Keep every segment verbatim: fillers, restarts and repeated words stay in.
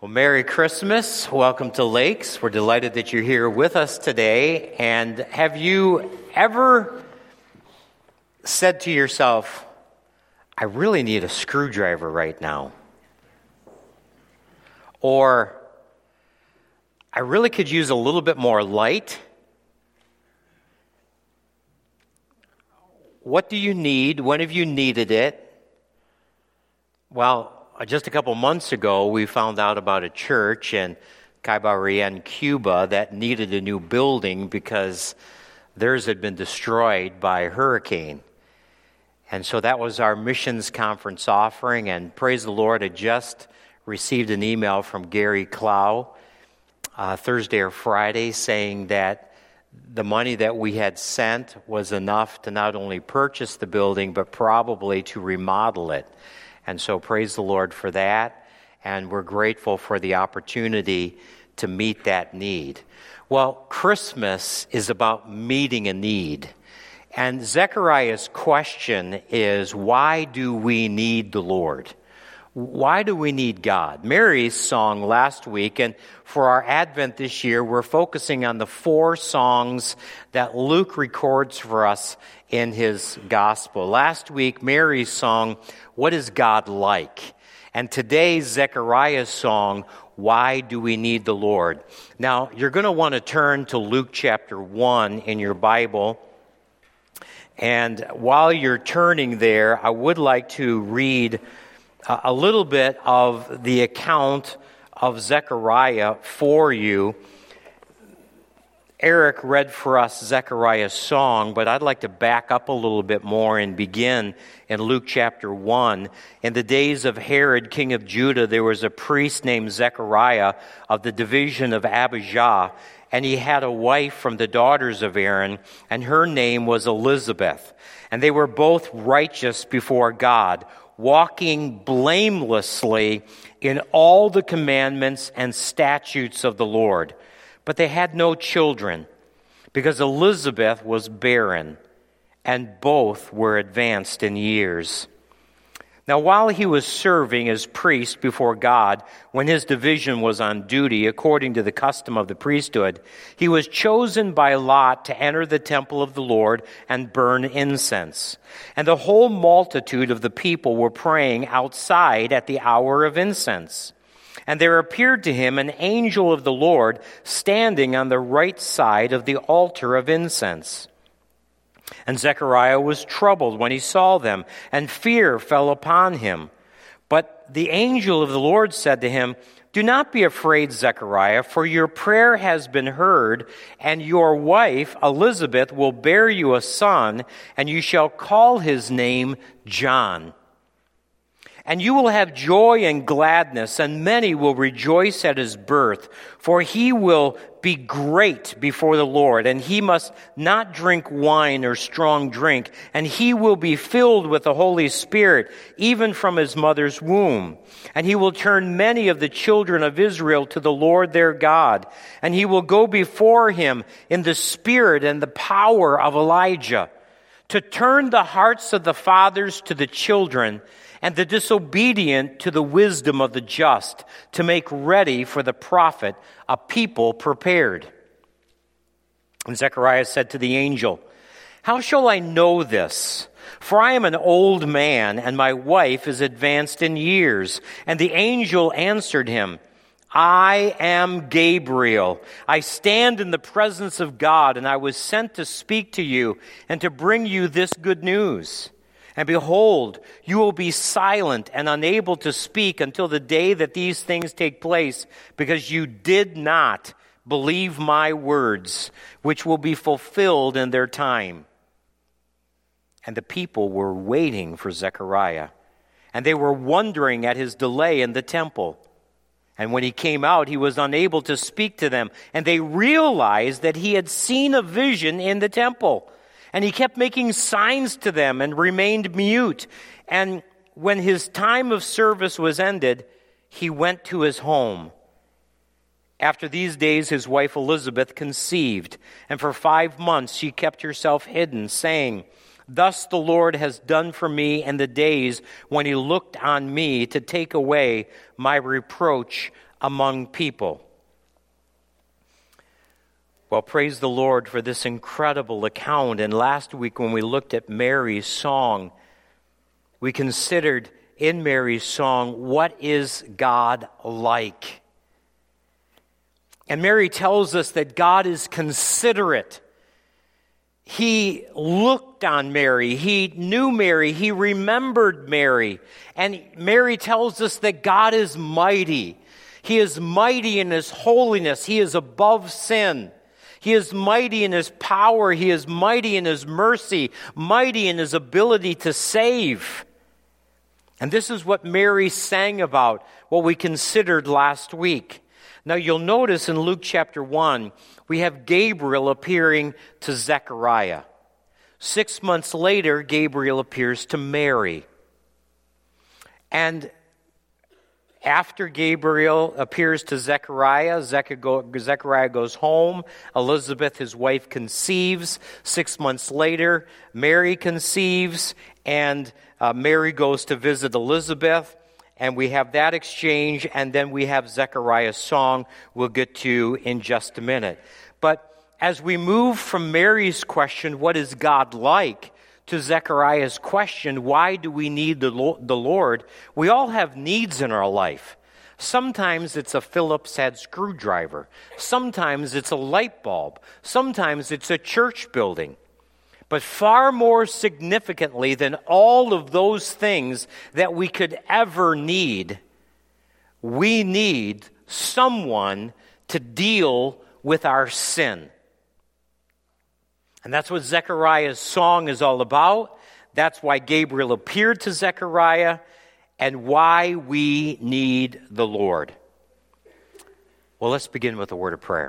Well, Merry Christmas. Welcome to Lakes. We're delighted that you're here with us today. And have you ever said to yourself, I really need a screwdriver right now? Or, I really could use a little bit more light? What do you need? When have you needed it? Well, just a couple months ago, we found out about a church in Caibarien, Cuba, that needed a new building because theirs had been destroyed by a hurricane. And so that was our missions conference offering, and praise the Lord, I just received an email from Gary Clow uh, Thursday or Friday saying that the money that we had sent was enough to not only purchase the building, but probably to remodel it. And so praise the Lord for that, and we're grateful for the opportunity to meet that need. Well, Christmas is about meeting a need. And Zechariah's question is, why do we need the Lord? Why do we need God? Mary's song last week, and for our Advent this year, we're focusing on the four songs that Luke records for us in his gospel. Last week, Mary's song, What is God Like? And today's Zechariah's song, Why Do We Need the Lord? Now, you're going to want to turn to Luke chapter one in your Bible. And while you're turning there, I would like to read a little bit of the account of Zechariah for you. Eric read for us Zechariah's song, but I'd like to back up a little bit more and begin in Luke chapter one. In the days of Herod, king of Judah, there was a priest named Zechariah of the division of Abijah, and he had a wife from the daughters of Aaron, and her name was Elizabeth. And they were both righteous before God, walking blamelessly in all the commandments and statutes of the Lord. But they had no children, because Elizabeth was barren, and both were advanced in years. Now, while he was serving as priest before God, when his division was on duty, according to the custom of the priesthood, he was chosen by lot to enter the temple of the Lord and burn incense. And the whole multitude of the people were praying outside at the hour of incense. And there appeared to him an angel of the Lord standing on the right side of the altar of incense. And Zechariah was troubled when he saw them, and fear fell upon him. But the angel of the Lord said to him, Do not be afraid, Zechariah, for your prayer has been heard, and your wife Elizabeth will bear you a son, and you shall call his name John. And you will have joy and gladness, and many will rejoice at his birth, for he will be great before the Lord, and he must not drink wine or strong drink, and he will be filled with the Holy Spirit, even from his mother's womb. And he will turn many of the children of Israel to the Lord their God, and he will go before him in the spirit and the power of Elijah, to turn the hearts of the fathers to the children, and the disobedient to the wisdom of the just, to make ready for the prophet a people prepared. And Zechariah said to the angel, How shall I know this? For I am an old man, and my wife is advanced in years. And the angel answered him, I am Gabriel. I stand in the presence of God, and I was sent to speak to you and to bring you this good news. And behold, you will be silent and unable to speak until the day that these things take place, because you did not believe my words, which will be fulfilled in their time. And the people were waiting for Zechariah, and they were wondering at his delay in the temple. And when he came out, he was unable to speak to them, and they realized that he had seen a vision in the temple. And he kept making signs to them and remained mute. And when his time of service was ended, he went to his home. After these days, his wife Elizabeth conceived, and for five months she kept herself hidden, saying, Thus the Lord has done for me in the days when he looked on me to take away my reproach among people. Well, praise the Lord for this incredible account. And last week when we looked at Mary's song, we considered in Mary's song, what is God like? And Mary tells us that God is considerate. He looked on Mary. He knew Mary. He remembered Mary. And Mary tells us that God is mighty. He is mighty in His holiness. He is above sin. He is mighty in His power. He is mighty in His mercy, mighty in His ability to save. And this is what Mary sang about, what we considered last week. Now you'll notice in Luke chapter one, we have Gabriel appearing to Zechariah. Six months later, Gabriel appears to Mary. And after Gabriel appears to Zechariah, Zechariah goes home. Elizabeth, his wife, conceives. Six months later, Mary conceives, and uh, Mary goes to visit Elizabeth. And we have that exchange, and then we have Zechariah's song we'll get to in just a minute. But as we move from Mary's question, what is God like, to Zechariah's question, why do we need the Lord? We all have needs in our life. Sometimes it's a Phillips head screwdriver. Sometimes it's a light bulb. Sometimes it's a church building. But far more significantly than all of those things that we could ever need, we need someone to deal with our sin. And that's what Zechariah's song is all about. That's why Gabriel appeared to Zechariah and why we need the Lord. Well, let's begin with a word of prayer.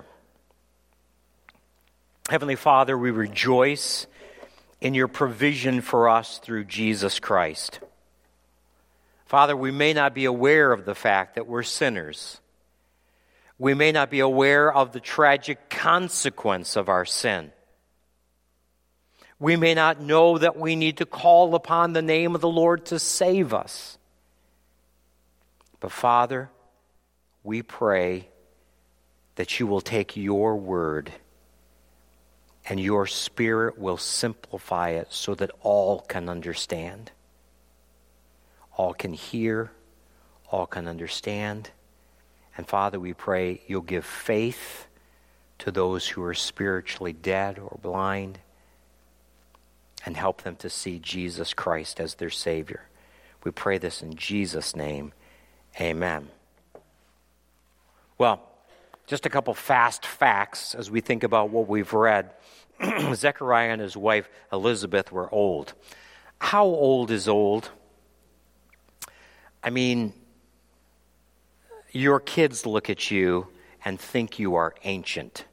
Heavenly Father, we rejoice in your provision for us through Jesus Christ. Father, we may not be aware of the fact that we're sinners. We may not be aware of the tragic consequence of our sin. We may not know that we need to call upon the name of the Lord to save us. But Father, we pray that you will take your word and your Spirit will simplify it so that all can understand. All can hear, all can understand. And Father, we pray you'll give faith to those who are spiritually dead or blind, and help them to see Jesus Christ as their Savior. We pray this in Jesus' name. Amen. Well, just a couple fast facts as we think about what we've read. Zechariah and his wife Elizabeth were old. How old is old? I mean, your kids look at you and think you are ancient.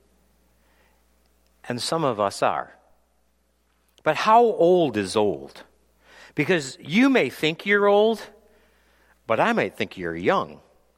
And some of us are. But how old is old? Because you may think you're old, but I might think you're young.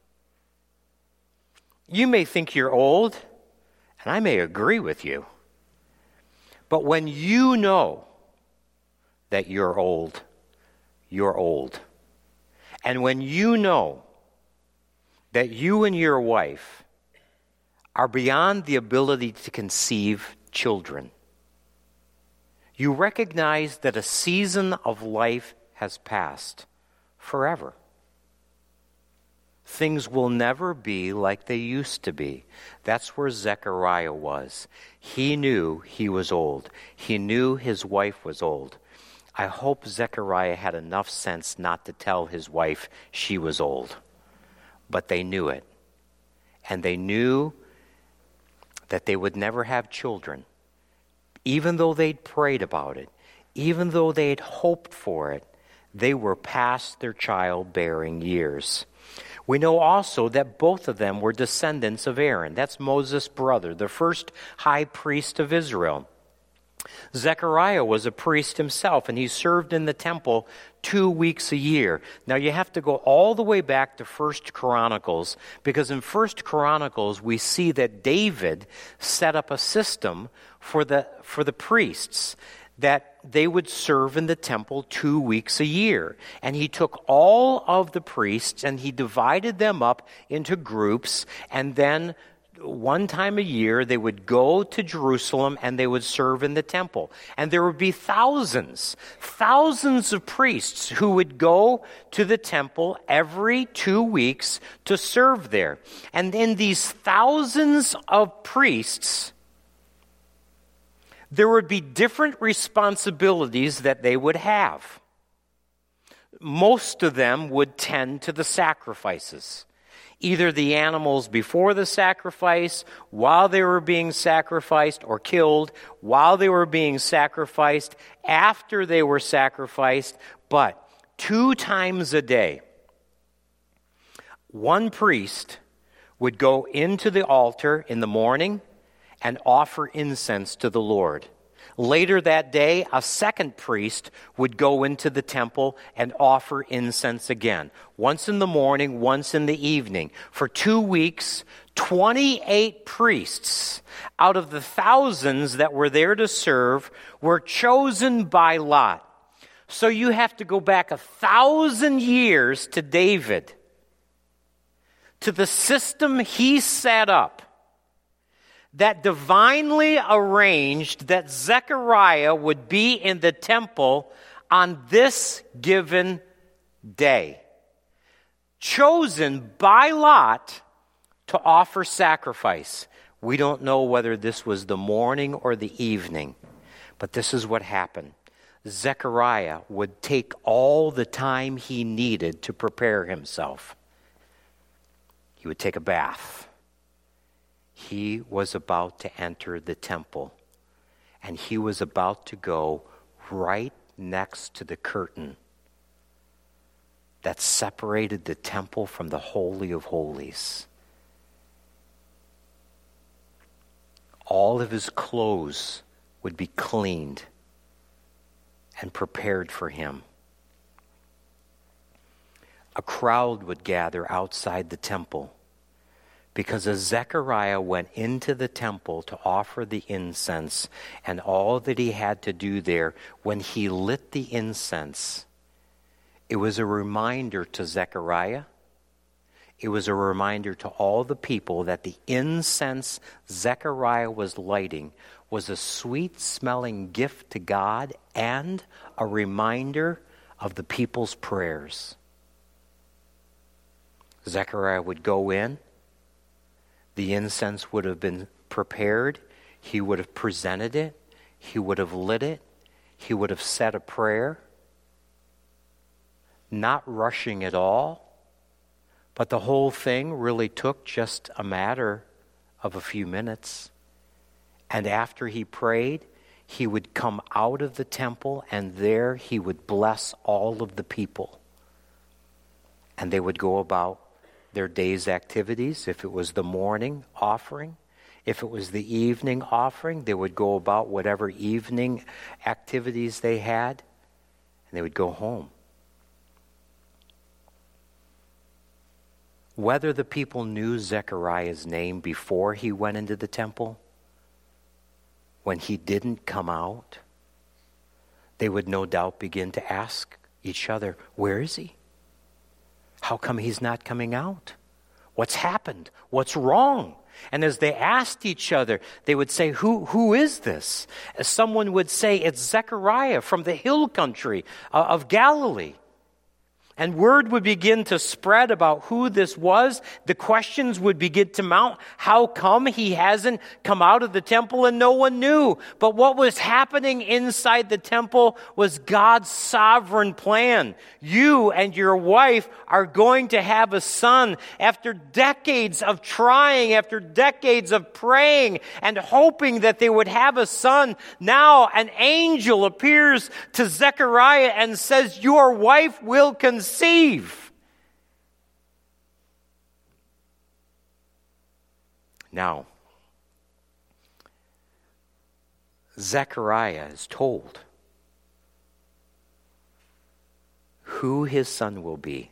You may think you're old, and I may agree with you. But when you know that you're old, you're old. And when you know that you and your wife are beyond the ability to conceive children, you recognize that a season of life has passed forever. Things will never be like they used to be. That's where Zechariah was. He knew he was old. He knew his wife was old. I hope Zechariah had enough sense not to tell his wife she was old. But they knew it. And they knew that they would never have children. Even though they'd prayed about it, even though they'd hoped for it, they were past their childbearing years. We know also that both of them were descendants of Aaron. That's Moses' brother, the first high priest of Israel. Zechariah was a priest himself, and he served in the temple two weeks a year. Now, you have to go all the way back to First Chronicles, because in First Chronicles, we see that David set up a system for the, for the priests. that they would serve in the temple two weeks a year. And he took all of the priests and he divided them up into groups, and then one time a year they would go to Jerusalem and they would serve in the temple. And there would be thousands, thousands of priests who would go to the temple every two weeks to serve there. And in these thousands of priests, there would be different responsibilities that they would have. Most of them would tend to the sacrifices. Either the animals before the sacrifice, while they were being sacrificed, or killed while they were being sacrificed, after they were sacrificed. But two times a day, one priest would go into the altar in the morning and offer incense to the Lord. Later that day, a second priest would go into the temple and offer incense again. Once in the morning, once in the evening. For two weeks, twenty-eight priests out of the thousands that were there to serve were chosen by lot. So you have to go back a thousand years to David, to the system he set up, that divinely arranged that Zechariah would be in the temple on this given day, chosen by lot to offer sacrifice. We don't know whether this was the morning or the evening, but this is what happened. Zechariah would take all the time he needed to prepare himself. He would take a bath. He was about to enter the temple, and he was about to go right next to the curtain that separated the temple from the Holy of Holies. All of his clothes would be cleaned and prepared for him. A crowd would gather outside the temple, because as Zechariah went into the temple to offer the incense, and all that he had to do there, when he lit the incense, it was a reminder to Zechariah, it was a reminder to all the people that the incense Zechariah was lighting was a sweet-smelling gift to God and a reminder of the people's prayers. Zechariah would go in. The incense would have been prepared. He would have presented it. He would have lit it. He would have said a prayer. Not rushing at all. But the whole thing really took just a matter of a few minutes. And after he prayed, he would come out of the temple, and there he would bless all of the people. And they would go about their day's activities. If it was the morning offering, if it was the evening offering, they would go about whatever evening activities they had, and they would go home. Whether the people knew Zechariah's name before he went into the temple, when he didn't come out, they would no doubt begin to ask each other, where is he? How come he's not coming out? What's happened? What's wrong? And as they asked each other, they would say, who, who is this? As someone would say, it's Zechariah from the hill country of Galilee. And word would begin to spread about who this was. The questions would begin to mount. How come he hasn't come out of the temple and no one knew? But what was happening inside the temple was God's sovereign plan. You and your wife are going to have a son. After decades of trying, after decades of praying and hoping that they would have a son, now an angel appears to Zechariah and says, your wife will conceive. Conceive. Now, Zechariah is told who his son will be.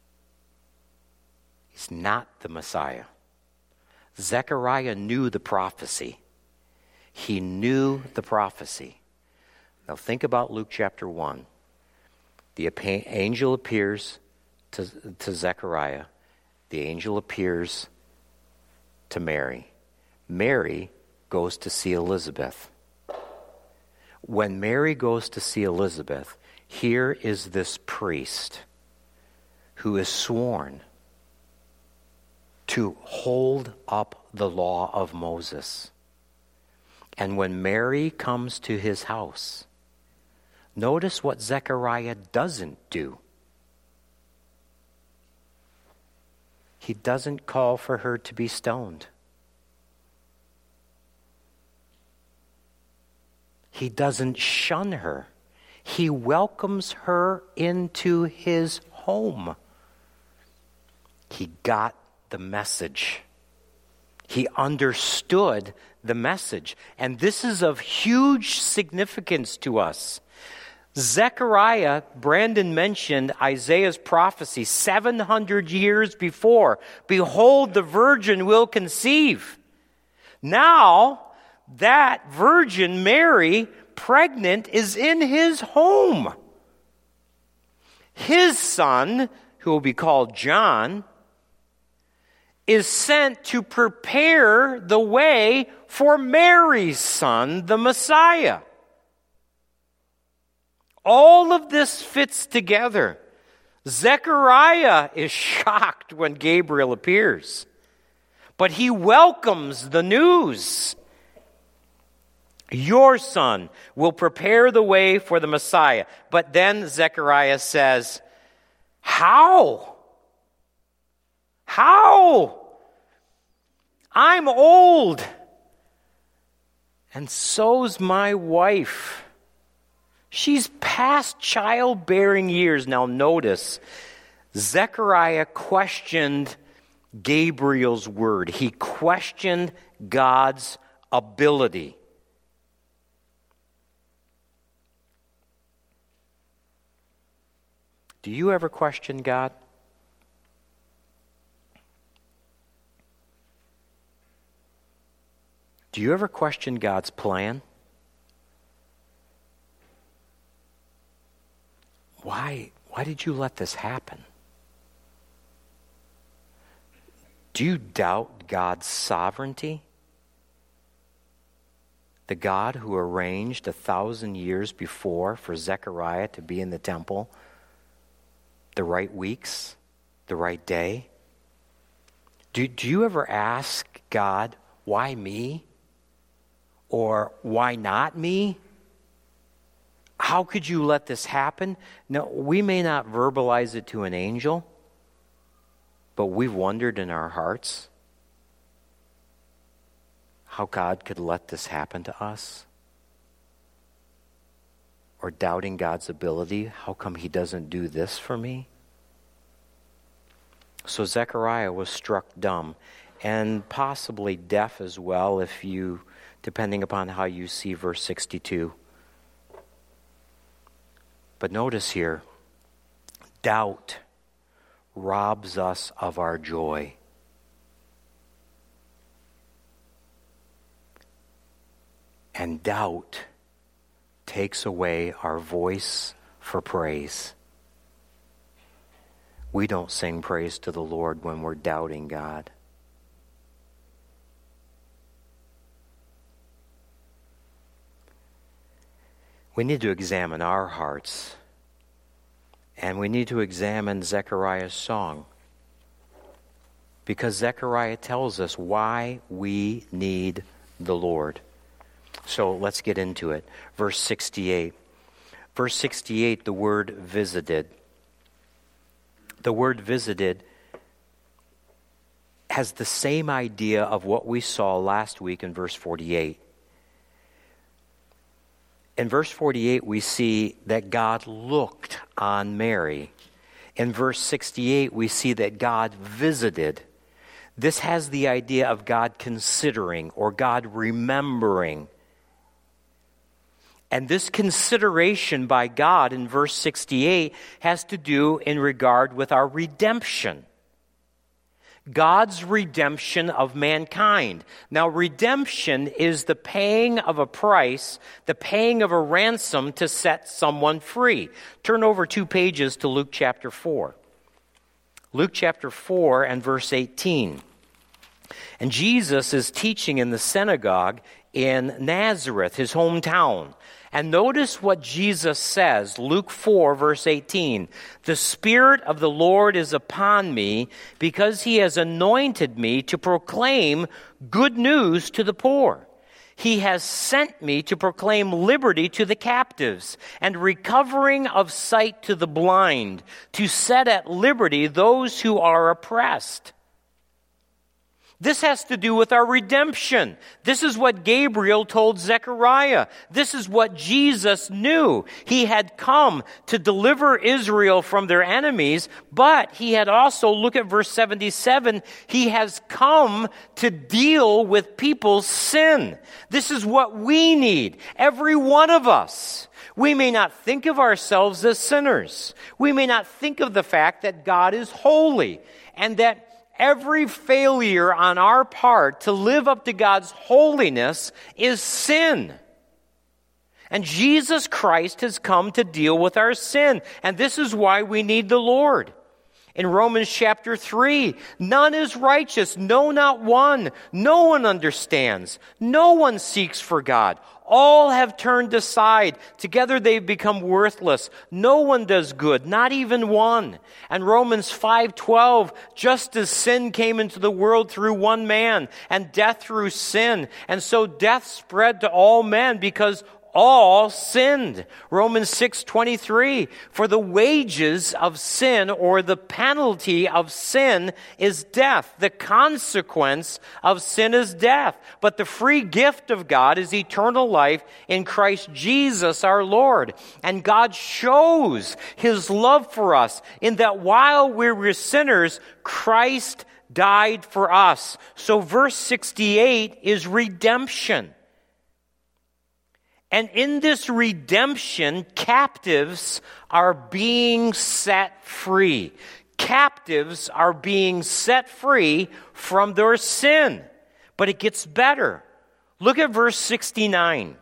He's not the Messiah. Zechariah knew the prophecy. He knew the prophecy. Now think about Luke chapter one. The angel appears to, to Zechariah. The angel appears to Mary. Mary goes to see Elizabeth. When Mary goes to see Elizabeth, here is this priest who is sworn to hold up the law of Moses. And when Mary comes to his house, notice what Zechariah doesn't do. He doesn't call for her to be stoned. He doesn't shun her. He welcomes her into his home. He got the message. He understood the message. And this is of huge significance to us. Zechariah, Brandon mentioned Isaiah's prophecy seven hundred years before. Behold, the virgin will conceive. Now, that virgin, Mary, pregnant, is in his home. His son, who will be called John, is sent to prepare the way for Mary's son, the Messiah. All of this fits together. Zechariah is shocked when Gabriel appears, but he welcomes the news. Your son will prepare the way for the Messiah. But then Zechariah says, how? How? I'm old, and so's my wife. She's past childbearing years. Now notice, Zechariah questioned Gabriel's word. He questioned God's ability. Do you ever question God? Do you ever question God's plan? Why, why did you let this happen? Do you doubt God's sovereignty? The God who arranged a thousand years before for Zechariah to be in the temple, the right weeks, the right day? Do, do you ever ask God, why me? Or why not me? How could you let this happen? No, we may not verbalize it to an angel, but we've wondered in our hearts how God could let this happen to us. Or doubting God's ability, how come he doesn't do this for me? So Zechariah was struck dumb, and possibly deaf as well, if you, depending upon how you see verse sixty-two. But notice here, doubt robs us of our joy. And doubt takes away our voice for praise. We don't sing praise to the Lord when we're doubting God. We need to examine our hearts, and we need to examine Zechariah's song, because Zechariah tells us why we need the Lord. So let's get into it. Verse sixty-eight. Verse sixty-eight, the word visited. The word visited has the same idea of what we saw last week in verse forty-eight. In verse forty-eight, we see that God looked on Mary. In verse sixty-eight, we see that God visited. This has the idea of God considering or God remembering. And this consideration by God in verse sixty-eight has to do in regard with our redemption. God's redemption of mankind. Now, redemption is the paying of a price, the paying of a ransom to set someone free. Turn over two pages to Luke chapter four. Luke chapter four and verse eighteen. And Jesus is teaching in the synagogue in Nazareth, his hometown. And notice what Jesus says, Luke four, verse eighteen. The Spirit of the Lord is upon me because he has anointed me to proclaim good news to the poor. He has sent me to proclaim liberty to the captives and recovering of sight to the blind, to set at liberty those who are oppressed. This has to do with our redemption. This is what Gabriel told Zechariah. This is what Jesus knew. He had come to deliver Israel from their enemies, but he had also, look at verse seventy-seven, he has come to deal with people's sin. This is what we need, every one of us. We may not think of ourselves as sinners. We may not think of the fact that God is holy and that every failure on our part to live up to God's holiness is sin. And Jesus Christ has come to deal with our sin. And this is why we need the Lord. In Romans chapter three, none is righteous, no, not one. No one understands. No one seeks for God. All have turned aside. Together they've become worthless. No one does good, not even one. And Romans five twelve, just as sin came into the world through one man, and death through sin, and so death spread to all men because all sinned. Romans six twenty-three, for the wages of sin, or the penalty of sin, is death. The consequence of sin is death. But the free gift of God is eternal life in Christ Jesus our Lord. And God shows his love for us in that while we were sinners, Christ died for us. So verse sixty-eight is redemption. And in this redemption, captives are being set free. Captives are being set free from their sin. But it gets better. Look at verse sixty-nine.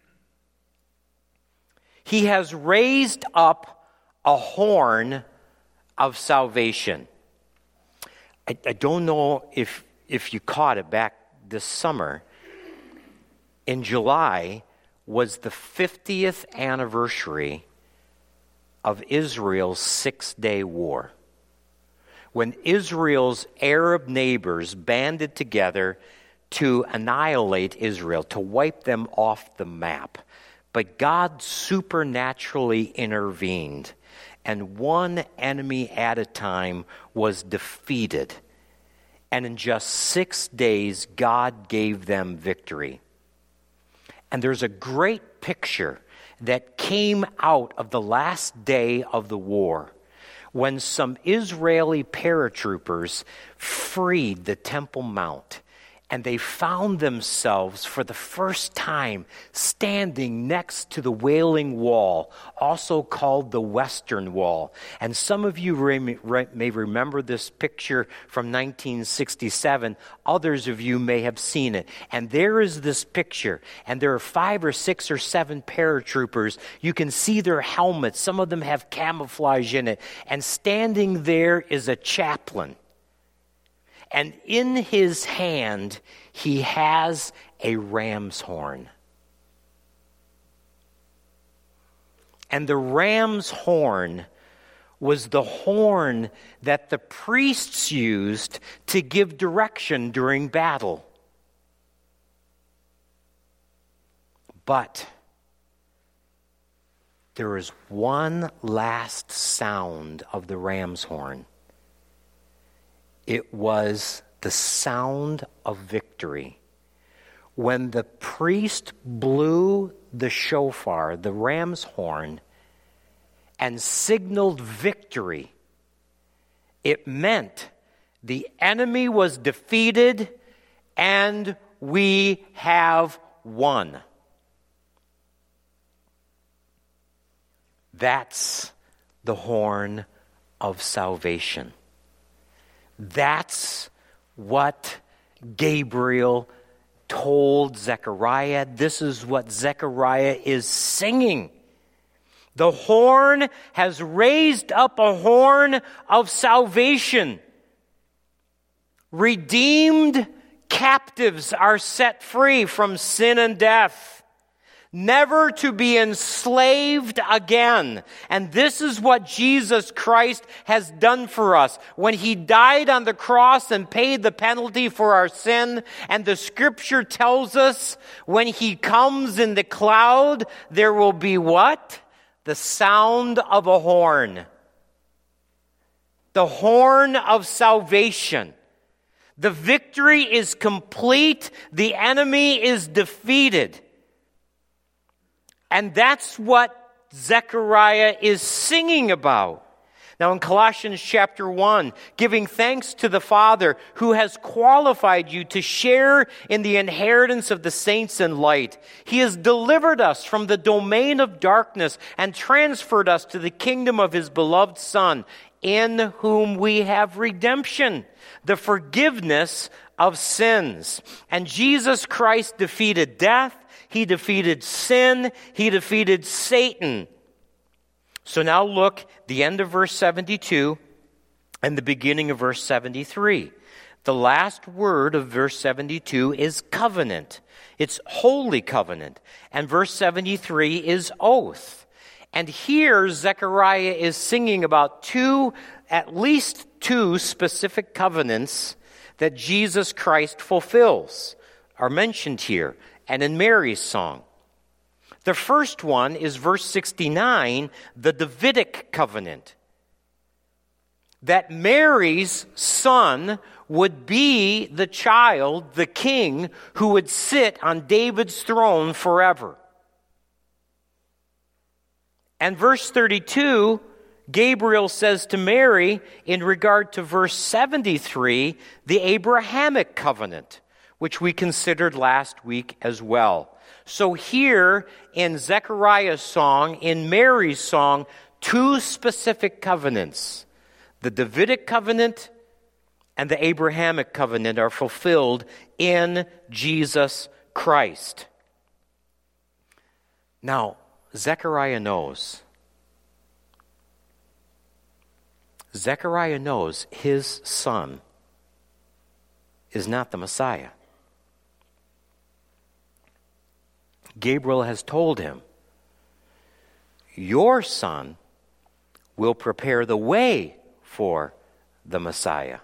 He has raised up a horn of salvation. I, I don't know if, if you caught it back this summer. In July was the fiftieth anniversary of Israel's Six-Day War, when Israel's Arab neighbors banded together to annihilate Israel, to wipe them off the map. But God supernaturally intervened, and one enemy at a time was defeated. And in just six days, God gave them victory. And there's a great picture that came out of the last day of the war when some Israeli paratroopers freed the Temple Mount. And they found themselves for the first time standing next to the Wailing Wall, also called the Western Wall. And some of you may remember this picture from nineteen sixty-seven. Others of you may have seen it. And there is this picture, and there are five or six or seven paratroopers. You can see their helmets. Some of them have camouflage in it. And standing there is a chaplain. And in his hand, he has a ram's horn. And the ram's horn was the horn that the priests used to give direction during battle. But there is one last sound of the ram's horn. It was the sound of victory. When the priest blew the shofar, the ram's horn, and signaled victory, it meant the enemy was defeated and we have won. That's the horn of salvation. That's what Gabriel told Zechariah. This is what Zechariah is singing. The horn has raised up a horn of salvation. Redeemed captives are set free from sin and death, never to be enslaved again. And this is what Jesus Christ has done for us. When he died on the cross and paid the penalty for our sin, and the scripture tells us when he comes in the cloud, there will be what? The sound of a horn. The horn of salvation. The victory is complete. The enemy is defeated. And that's what Zechariah is singing about. Now in Colossians chapter one, giving thanks to the Father who has qualified you to share in the inheritance of the saints in light. He has delivered us from the domain of darkness and transferred us to the kingdom of his beloved Son, in whom we have redemption, the forgiveness of sins. And Jesus Christ defeated death. He defeated sin. He defeated Satan. So now look, the end of verse seventy-two and the beginning of verse seventy-three. The last word of verse seventy-two is covenant. It's holy covenant. And verse seventy-three is oath. And here Zechariah is singing about two, at least two specific covenants that Jesus Christ fulfills, are mentioned here and in Mary's song. The first one is verse sixty-nine, the Davidic covenant. That Mary's son would be the child, the king, who would sit on David's throne forever. And verse thirty-two, Gabriel says to Mary, in regard to verse seventy-three, the Abrahamic covenant, which we considered last week as well. So here in Zechariah's song, in Mary's song, two specific covenants, the Davidic covenant and the Abrahamic covenant, are fulfilled in Jesus Christ. Now, Zechariah knows. Zechariah knows his son is not the Messiah. Gabriel has told him, your son will prepare the way for the Messiah.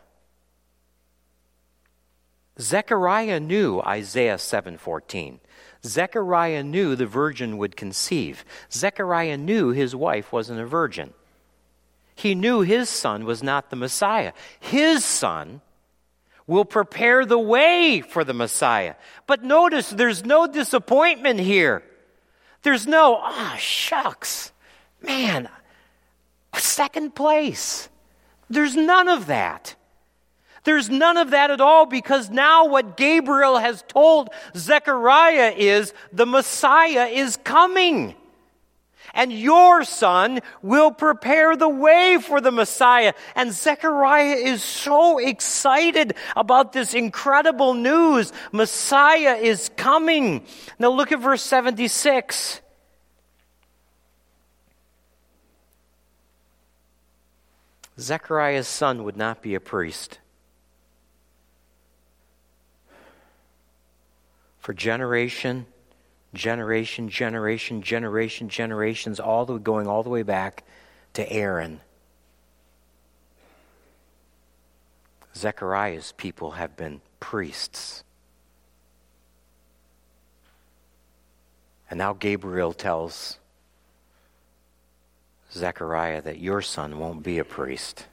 Zechariah knew Isaiah seven fourteen. Zechariah knew the virgin would conceive. Zechariah knew his wife wasn't a virgin. He knew his son was not the Messiah. His son will prepare the way for the Messiah. But notice there's no disappointment here. There's no, ah, oh, shucks, man, second place. There's none of that. There's none of that at all, because now what Gabriel has told Zechariah is the Messiah is coming. And your son will prepare the way for the Messiah. And Zechariah is so excited about this incredible news. Messiah is coming. Now look at verse seventy-six. Zechariah's son would not be a priest. For generation, generation, generation, generation, generations, all the way going all the way back to Aaron. Zechariah's people have been priests. And now Gabriel tells Zechariah that your son won't be a priest.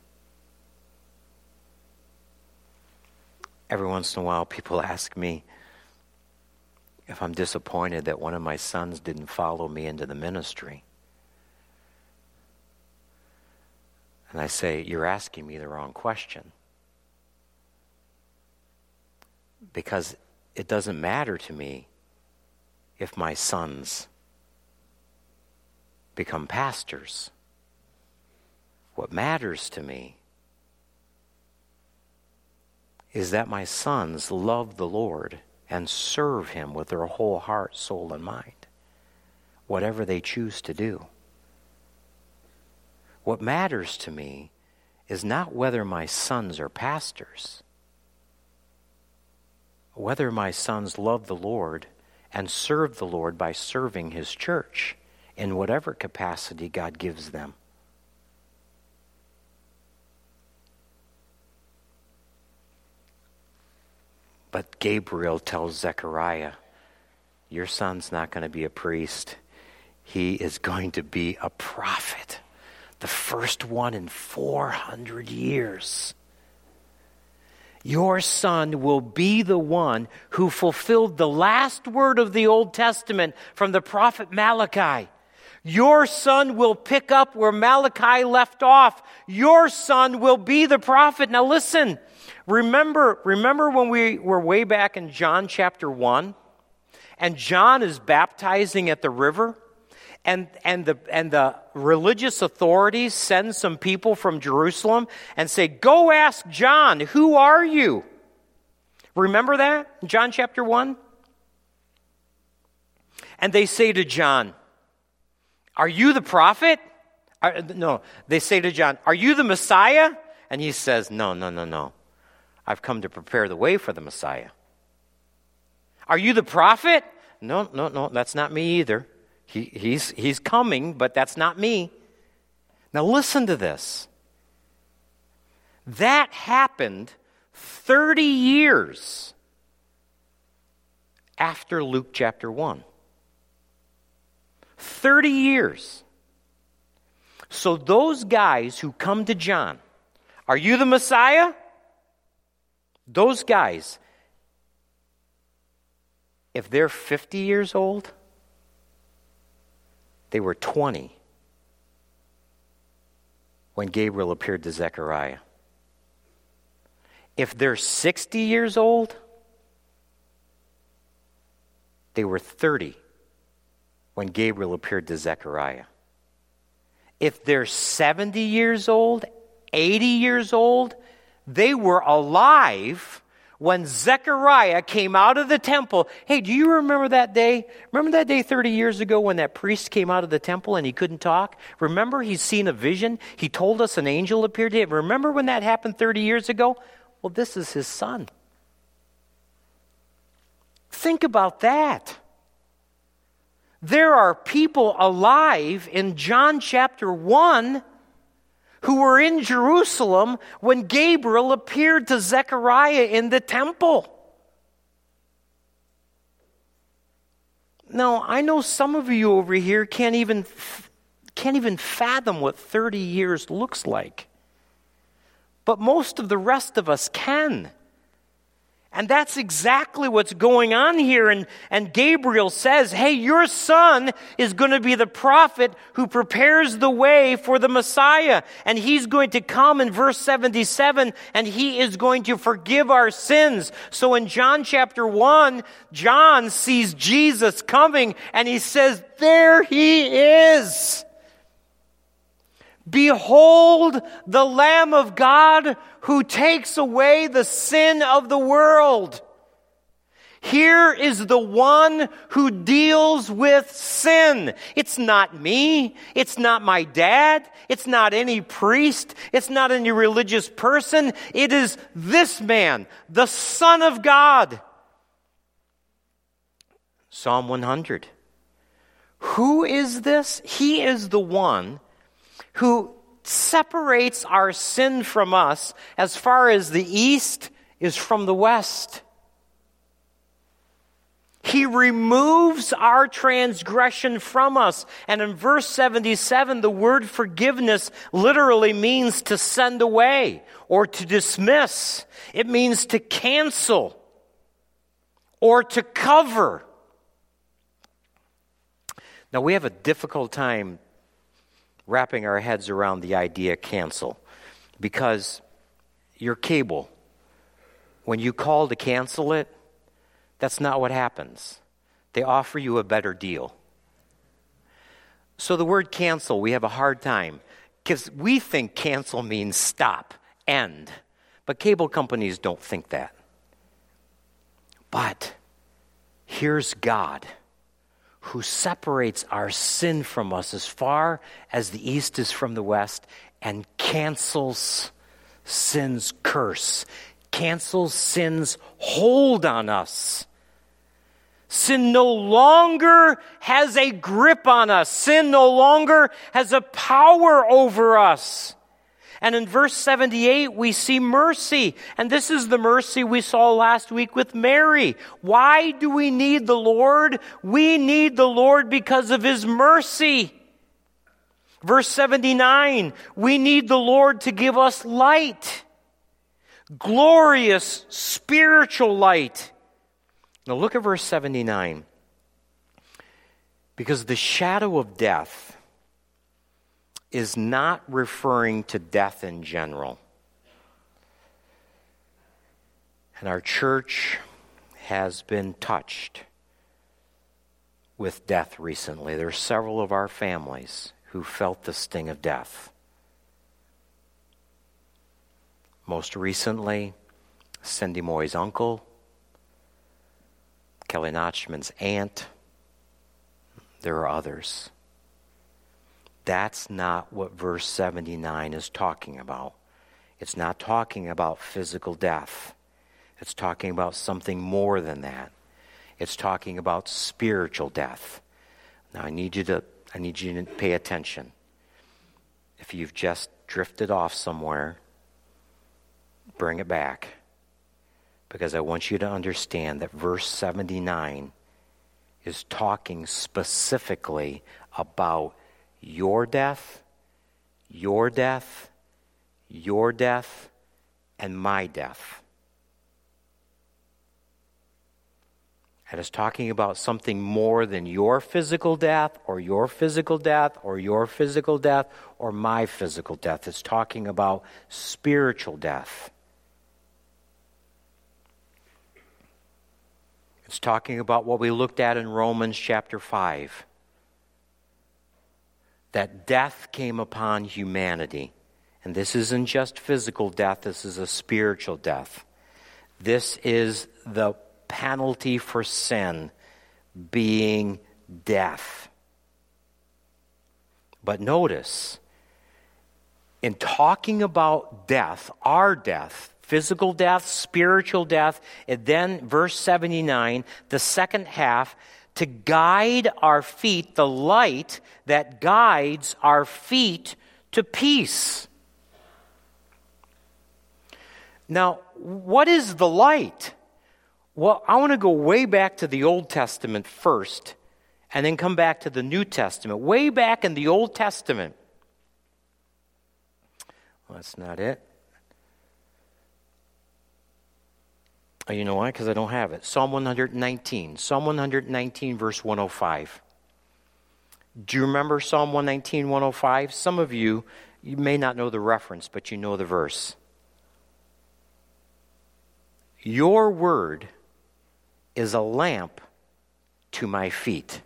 Every once in a while, people ask me if I'm disappointed that one of my sons didn't follow me into the ministry. And I say, you're asking me the wrong question. Because it doesn't matter to me if my sons become pastors. What matters to me is that my sons love the Lord and serve him with their whole heart, soul, and mind, whatever they choose to do. What matters to me is not whether my sons are pastors, whether my sons love the Lord and serve the Lord by serving his church in whatever capacity God gives them. But Gabriel tells Zechariah, your son's not going to be a priest. He is going to be a prophet, the first one in four hundred years. Your son will be the one who fulfilled the last word of the Old Testament from the prophet Malachi. Your son will pick up where Malachi left off. Your son will be the prophet. Now listen, remember, remember when we were way back in John chapter one, and John is baptizing at the river? And and the and the religious authorities send some people from Jerusalem and say, go ask John, who are you? Remember that in John chapter one? And they say to John, are you the prophet? Are, no, they say to John, are you the Messiah? And he says, no, no, no, no. I've come to prepare the way for the Messiah. Are you the prophet? No, no, no, that's not me either. He, he's, he's coming, but that's not me. Now listen to this. That happened thirty years after Luke chapter one. thirty years. So those guys who come to John, are you the Messiah? Those guys, if they're fifty years old, they were twenty when Gabriel appeared to Zechariah. If they're sixty years old, they were thirty when Gabriel appeared to Zechariah. If they're seventy years old, eighty years old, they were alive when Zechariah came out of the temple. Hey, do you remember that day? Remember that day thirty years ago when that priest came out of the temple and he couldn't talk? Remember he's seen a vision? He told us an angel appeared to him. Remember when that happened thirty years ago? Well, this is his son. Think about that. There are people alive in John chapter one who were in Jerusalem when Gabriel appeared to Zechariah in the temple. Now, I know some of you over here can't even can't even fathom what thirty years looks like. But most of the rest of us can. And that's exactly what's going on here. And, and Gabriel says, hey, your son is going to be the prophet who prepares the way for the Messiah. And he's going to come in verse seventy-seven, and he is going to forgive our sins. So in John chapter one, John sees Jesus coming, and he says, there he is. Behold the Lamb of God who takes away the sin of the world. Here is the one who deals with sin. It's not me. It's not my dad. It's not any priest. It's not any religious person. It is this man, the Son of God. Psalm one hundred. Who is this? He is the one who separates our sin from us as far as the east is from the west. He removes our transgression from us. And in verse seventy-seven, the word forgiveness literally means to send away or to dismiss. It means to cancel or to cover. Now, we have a difficult time wrapping our heads around the idea cancel, because your cable, when you call to cancel it, that's not what happens. They offer you a better deal. So the word cancel, we have a hard time, because we think cancel means stop, end. But cable companies don't think that. But here's God, who separates our sin from us as far as the east is from the west and cancels sin's curse, cancels sin's hold on us. Sin no longer has a grip on us. Sin no longer has a power over us. And in verse seventy-eight, we see mercy. And this is the mercy we saw last week with Mary. Why do we need the Lord? We need the Lord because of His mercy. Verse seventy-nine, we need the Lord to give us light. Glorious spiritual light. Now look at verse seventy-nine. Because the shadow of death is not referring to death in general. And our church has been touched with death recently. There are several of our families who felt the sting of death. Most recently, Cindy Moy's uncle, Kelly Notchman's aunt. There are others. That's not what verse seventy-nine is talking about. It's not talking about physical death. It's talking about something more than that. It's talking about spiritual death. Now I need you to I need you to pay attention. If you've just drifted off somewhere, bring it back. Because I want you to understand that verse seventy-nine is talking specifically about your death, your death, your death, and my death. And it's talking about something more than your physical death, or your physical death, or your physical death, or my physical death. It's talking about spiritual death. It's talking about what we looked at in Romans chapter five. That death came upon humanity. And this isn't just physical death, this is a spiritual death. This is the penalty for sin, being death. But notice, in talking about death, our death, physical death, spiritual death, and then verse seventy-nine, the second half, to guide our feet, the light that guides our feet to peace. Now, what is the light? Well, I want to go way back to the Old Testament first, and then come back to the New Testament. Way back in the Old Testament. Well, that's not it. Oh, you know why? Because I don't have it. Psalm one nineteen. Psalm one nineteen, verse one oh five. Do you remember Psalm one nineteen, one oh five? Some of you, you may not know the reference, but you know the verse. Your word is a lamp to my feet.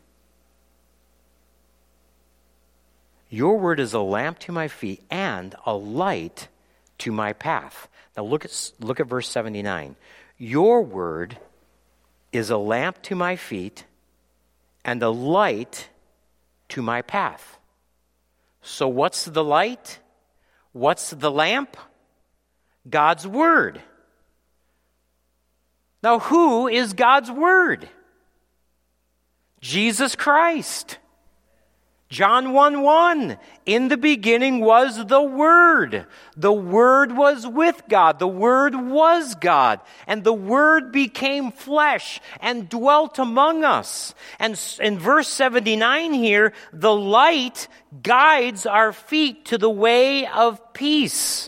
Your word is a lamp to my feet and a light to my path. Now look at look at verse seventy-nine. Your word is a lamp to my feet and a light to my path. So what's the light? What's the lamp? God's word. Now who is God's word? Jesus Christ. John one one, in the beginning was the Word. The Word was with God. The Word was God. And the Word became flesh and dwelt among us. And in verse seventy-nine here, the light guides our feet to the way of peace.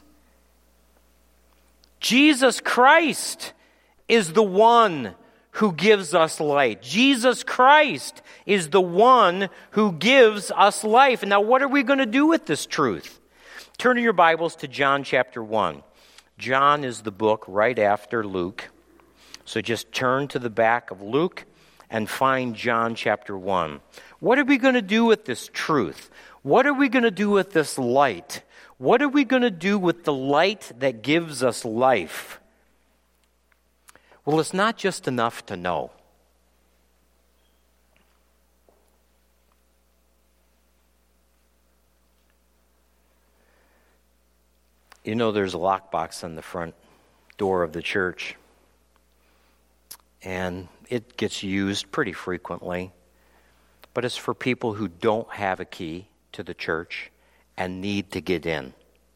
Jesus Christ is the one who gives us light. Jesus Christ is the one who gives us life. And now what are we going to do with this truth? Turn in your Bibles to John chapter one. John is the book right after Luke. So just turn to the back of Luke and find John chapter one. What are we going to do with this truth? What are we going to do with this light? What are we going to do with the light that gives us life? Well, it's not just enough to know. You know, there's a lockbox on the front door of the church, and it gets used pretty frequently, but it's for people who don't have a key to the church and need to get in.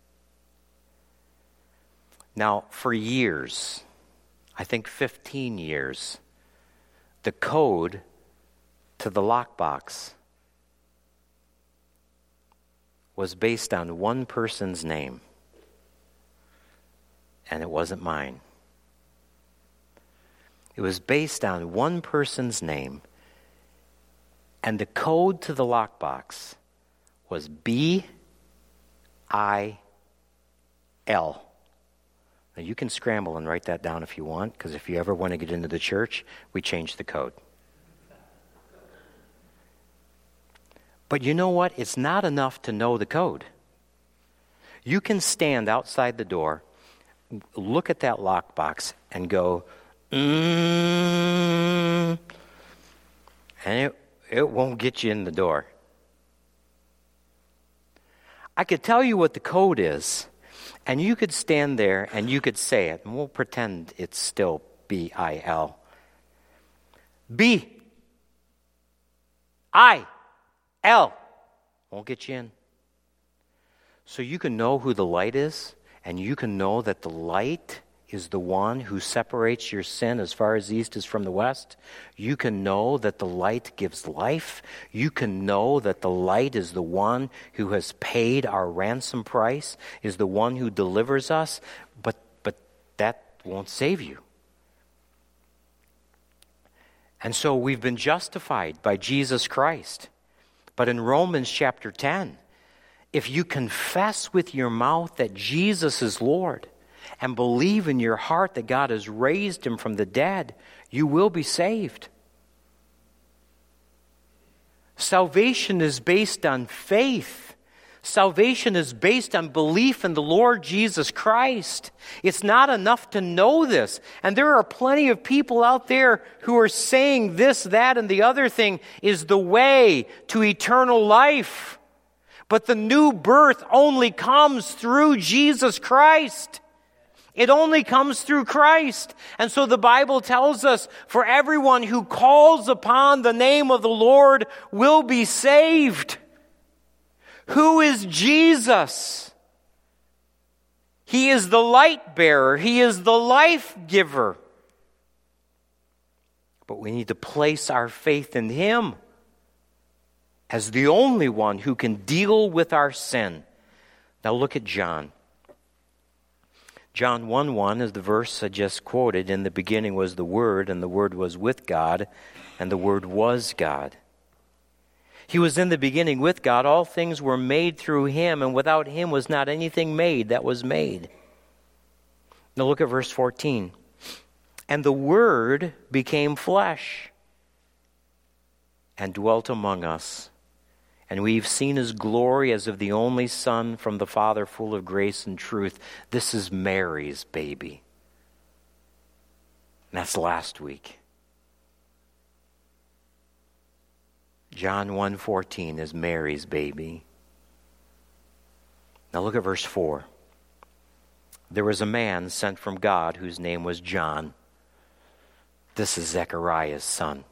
Now, for years, I think fifteen years, the code to the lockbox was based on one person's name. And it wasn't mine. It was based on one person's name, and the code to the lockbox was B I L. Now you can scramble and write that down if you want, because if you ever want to get into the church, we changed the code. But you know what? It's not enough to know the code. You can stand outside the door, look at that lockbox and go, mm, and it, it won't get you in the door. I could tell you what the code is, and you could stand there and you could say it, and we'll pretend it's still B I L. B I L won't get you in. So you can know who the light is, and you can know that the light is the one who separates your sin as far as the east is from the west. You can know that the light gives life. You can know that the light is the one who has paid our ransom price, is the one who delivers us, but but that won't save you. And so we've been justified by Jesus Christ. But in Romans chapter ten, if you confess with your mouth that Jesus is Lord and believe in your heart that God has raised him from the dead, you will be saved. Salvation is based on faith. Salvation is based on belief in the Lord Jesus Christ. It's not enough to know this. And there are plenty of people out there who are saying this, that, and the other thing is the way to eternal life. But the new birth only comes through Jesus Christ. It only comes through Christ. And so the Bible tells us, for everyone who calls upon the name of the Lord will be saved. Who is Jesus? He is the light bearer. He is the life giver. But we need to place our faith in him as the only one who can deal with our sin. Now look at John. John one one is the verse I just quoted. In the beginning was the Word, and the Word was with God, and the Word was God. He was in the beginning with God. All things were made through him, and without him was not anything made that was made. Now look at verse fourteen. And the Word became flesh and dwelt among us. And we've seen his glory as of the only Son from the Father, full of grace and truth. This is Mary's baby. And that's last week. John one fourteen is Mary's baby. Now look at verse four. There was a man sent from God whose name was John. This is Zechariah's son.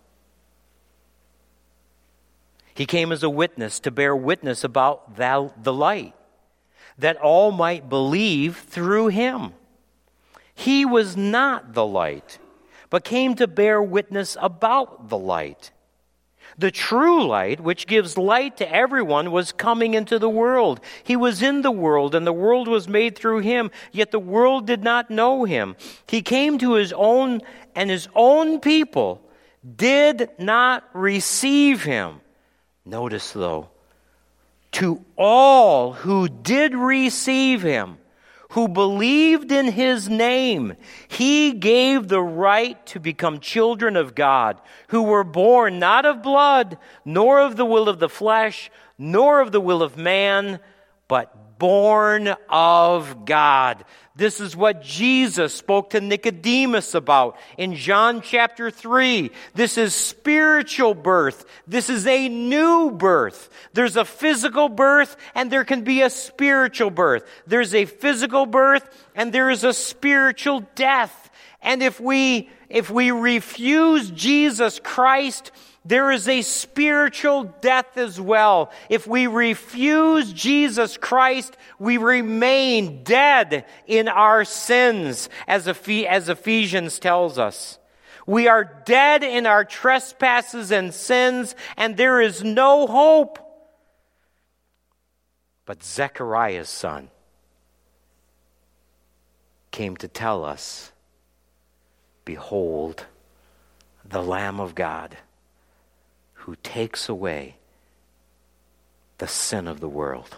He came as a witness to bear witness about the light, that all might believe through him. He was not the light, but came to bear witness about the light. The true light, which gives light to everyone, was coming into the world. He was in the world, and the world was made through him, yet the world did not know him. He came to his own, and his own people did not receive him. Notice, though, to all who did receive him, who believed in his name, he gave the right to become children of God, who were born not of blood, nor of the will of the flesh, nor of the will of man, but born of God. This is what Jesus spoke to Nicodemus about in John chapter three. This is spiritual birth. This is a new birth. There's a physical birth and there can be a spiritual birth. There's a physical birth and there is a spiritual death. And if we if we refuse Jesus Christ, there is a spiritual death as well. If we refuse Jesus Christ, we remain dead in our sins, as Ephesians tells us. We are dead in our trespasses and sins, and there is no hope. But Zechariah's son came to tell us, behold, the Lamb of God, who takes away the sin of the world.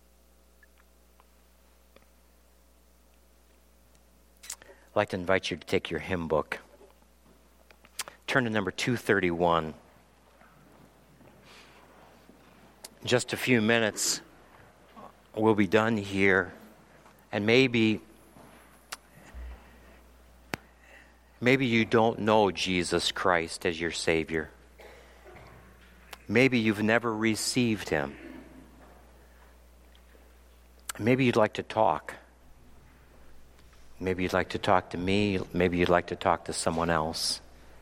I'd like to invite you to take your hymn book. Turn to number two thirty-one. In just a few minutes, we'll be done here. And maybe, maybe you don't know Jesus Christ as your Savior. Maybe you've never received him. Maybe you'd like to talk. Maybe you'd like to talk to me. Maybe you'd like to talk to someone else.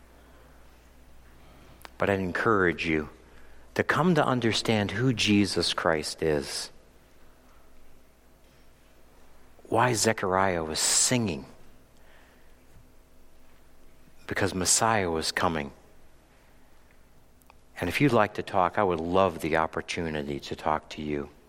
But I'd encourage you to come to understand who Jesus Christ is. Why Zechariah was singing. Because Messiah was coming. And if you'd like to talk, I would love the opportunity to talk to you.